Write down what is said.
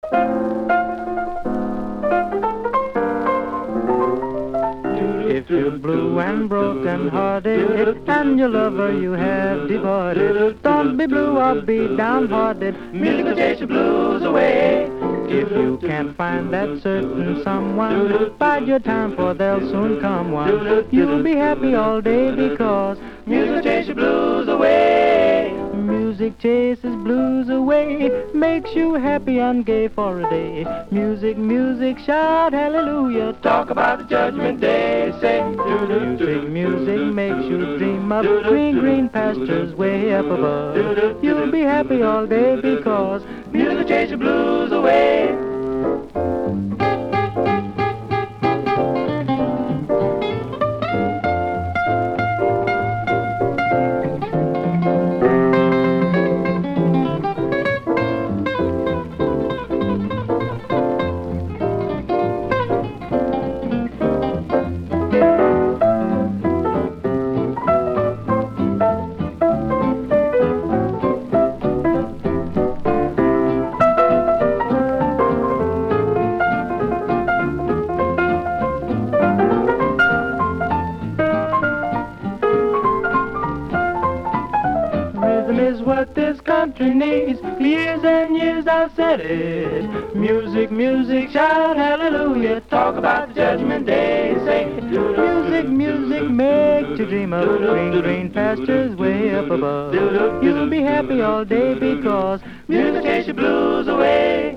If you're blue and broken hearted, and your lover you have departed, don't be blue or be downhearted. Music will chase your blues away. If you can't find that certain someone, bide your time, for there'll soon come one. You'll be happy all day because music will chase your blues away. Music chases blues away, makes you happy and gay for a day. Music, music, shout hallelujah. Talk about the judgment day, say music, music makes you dream of green, green pastures way up above. You'll be happy all day because music will chase your blues away. Rhythm is what this country needs. For years and years I've said it. Music, music, shout hallelujah. Talk about the judgment day, say music, music makes you dream of green, green pastures way up above. You'll be happy all day because music takes your blues away.